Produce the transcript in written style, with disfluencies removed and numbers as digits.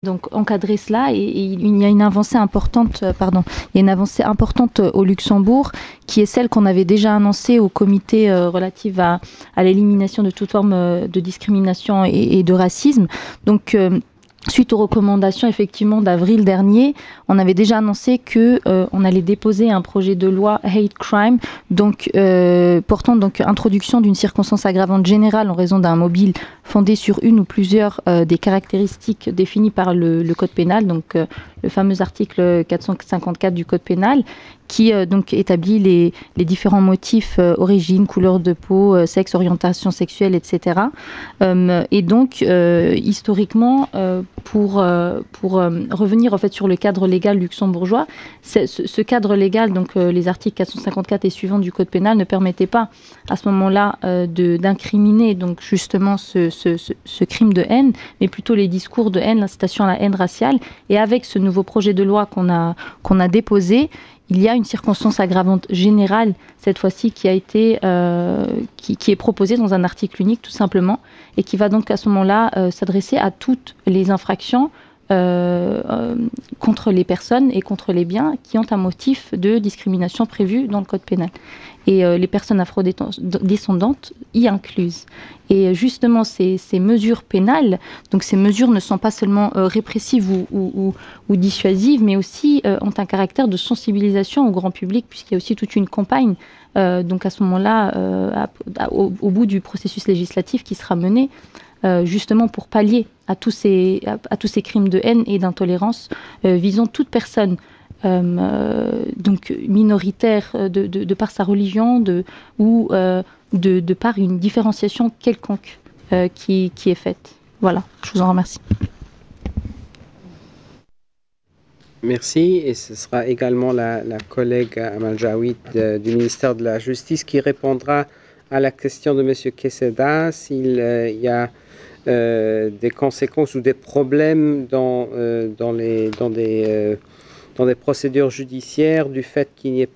Donc encadrer cela et il y a une avancée importante, il y a une avancée importante au Luxembourg qui est celle qu'on avait déjà annoncée au comité relative à l'élimination de toute forme de discrimination et de racisme. Donc suite aux recommandations effectivement d'avril dernier, on avait déjà annoncé que on allait déposer un projet de loi hate crime, donc portant donc introduction d'une circonstance aggravante générale en raison d'un mobile fondé sur une ou plusieurs des caractéristiques définies par le code pénal, donc le fameux article 454 du code pénal, qui donc établit les différents motifs, origine, couleur de peau, sexe, orientation sexuelle, etc. Et donc historiquement, pour revenir en fait sur le cadre légal luxembourgeois, ce cadre légal, donc les articles 454 et suivants du code pénal, ne permettaient pas à ce moment-là d'incriminer donc justement ce crime de haine, mais plutôt les discours de haine, l'incitation à la haine raciale. Et avec ce nouveau projet de loi qu'on a déposé, il y a une circonstance aggravante générale, cette fois-ci, qui a été, qui est proposée dans un article unique, tout simplement, et qui va donc à ce moment-là s'adresser à toutes les infractions contre les personnes et contre les biens qui ont un motif de discrimination prévu dans le code pénal. Et les personnes afrodescendantes y incluses. Et justement, ces mesures pénales, donc ces mesures ne sont pas seulement répressives ou dissuasives, mais aussi ont un caractère de sensibilisation au grand public, puisqu'il y a aussi toute une campagne, donc à ce moment-là, au bout du processus législatif qui sera mené, justement pour pallier à tous ces crimes de haine et d'intolérance visant toute personne donc minoritaire de par sa religion ou de par une différenciation quelconque qui est faite. Voilà, je vous en remercie. Merci, et ce sera également la collègue Amal Jaoui du ministère de la Justice qui répondra à la question de M. Queseda s'il y a des conséquences ou des problèmes dans des procédures judiciaires du fait qu'il n'y ait